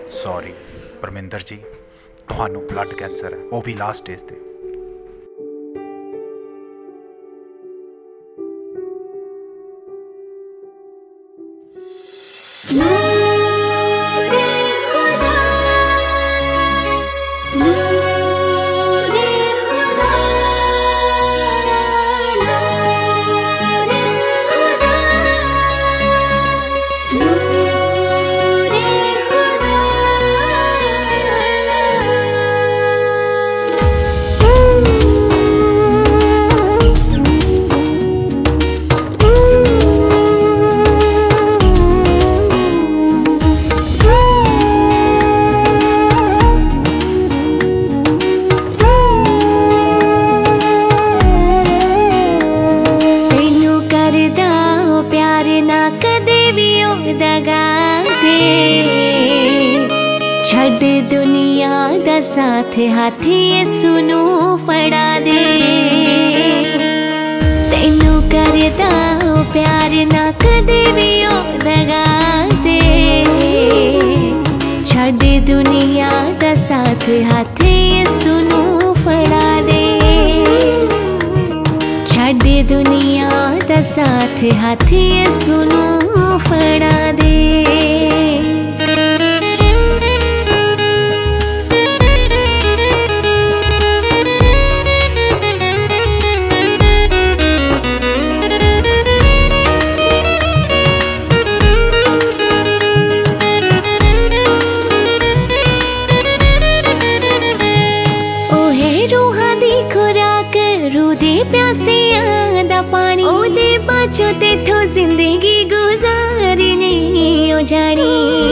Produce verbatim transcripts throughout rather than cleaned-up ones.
Sorry Parminder जी, ਤੁਹਾਨੂੰ blood cancer ਹੈ, ਉਹ ਵੀ ਲਾਸਟ ਸਟੇਜ ਤੇ। छड़ दुनिया दा साथ हाथी सुनू फड़ा दे, तेनू करदा प्यार ना कदे भी ओ दगा दे। छड़ दुनिया दा साथ हाथी सुनू फड़ा दे, छड़ दुनिया दा साथ हाथी सुनू फड़ा दे। प्यासियां दा पानी ओदे बाचो तेथो जिंदगी गुजारी नहीं हो जानी।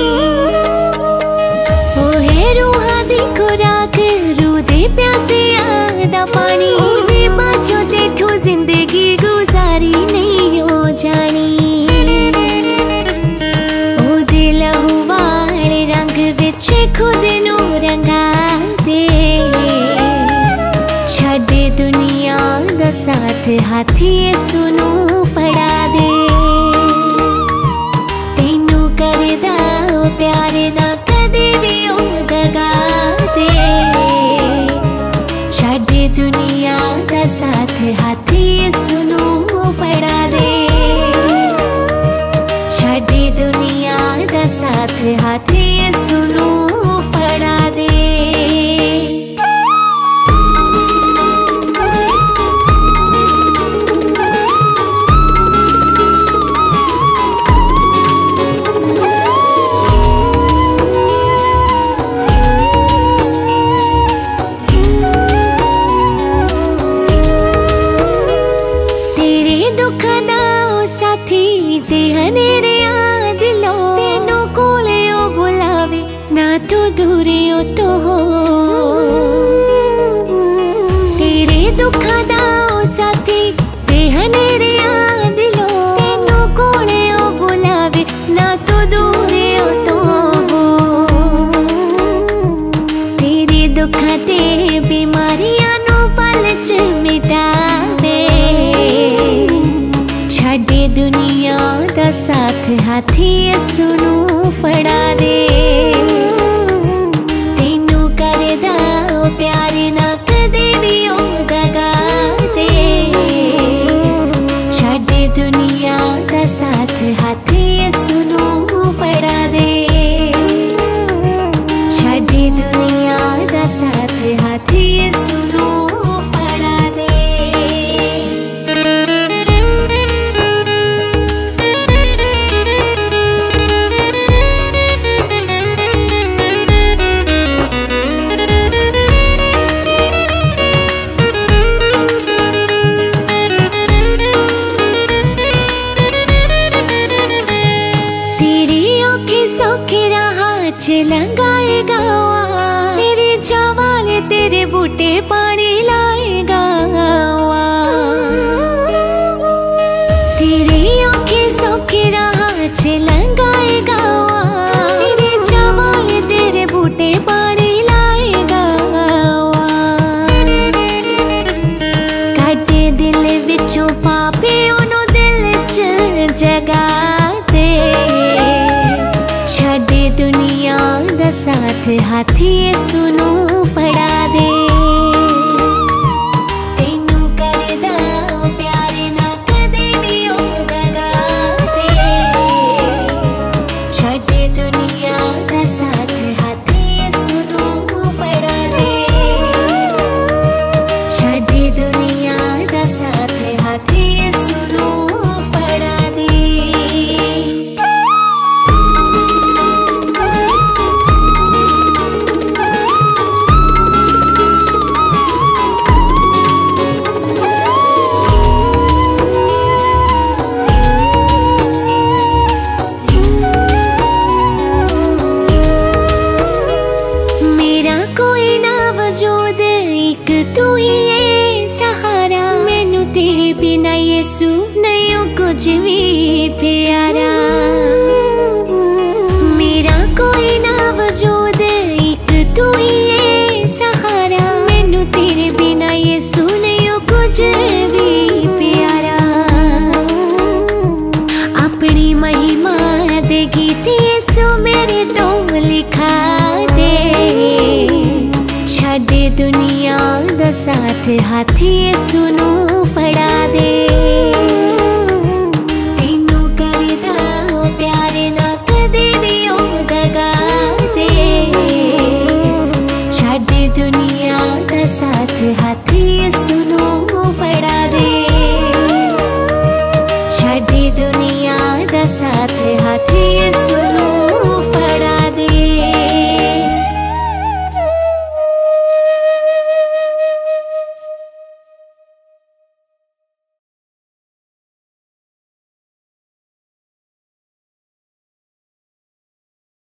ओ है रूहां दी खुराक रूदे प्यासियां दा पानी ओदे बाचो तेथो जिंदगी गुजारी नहीं हो जानी। ओदे लहू वाले रंग विच खुद नू रंगा दे, छड़े दुनिया दा साथ हाथी सुनू फड़ा दे। तेनू करदा प्यार ना कदे भी ओ दगा दे, छड़े दुनिया दा साथ हाथी सुनू फड़ा दे, छड़े दुनिया दा साथ हाथी सुनू फड़ा दे। तो दूरी हो तो हो तेरे दुखा दा साथी ते हनेरे दिलो, तेनू कोले ओ बुलावे ना तो दूरी हो तो हो। तेरे दुखा ते बीमारियां नो पल च मिटावे, छड़े दुनिया दा साथ हाथी सुनू फड़ा दे। प्यार ना कदे भी ओ दगा दे, छड़े दुनिया दा साथ हाथी सुनू फड़ा दे, छड़े दुनिया दा साथ हाथी सुनू फड़ा दे। लंगाएगा मेरे चावाले तेरे बूटे पानी लाएगा, तेरी आंखें सौखी राह च लंगाएगा मेरे चावाले तेरे बूटे पानी लाएगा। काटे दिल विचों पापे ओनू दिल च जगा दे, छड़े दुनिया दा हाथी सुनो पड़ा दे तेनू करदा प्यारे ना कदे भी ओ दगा दे छड्डे दुनिया दा साथ हाथी सुनो पड़ा दे छड्डे दुनिया दा साथ हाथी सुनो पड़ा दे। तू ही है सहारा मैनू तेरे बिना यीशु नहीं हो कुछ भी प्यारा मेरा कोई ना वजूद एक तू ही है सहारा मैनू तेरे बिना यीशु नहीं हो कुछ भी प्यारा अपनी महिमा दे गीत यीशु मेरे तो लिखा दे छड्डे दुनिया दा साथ हाथी सुनो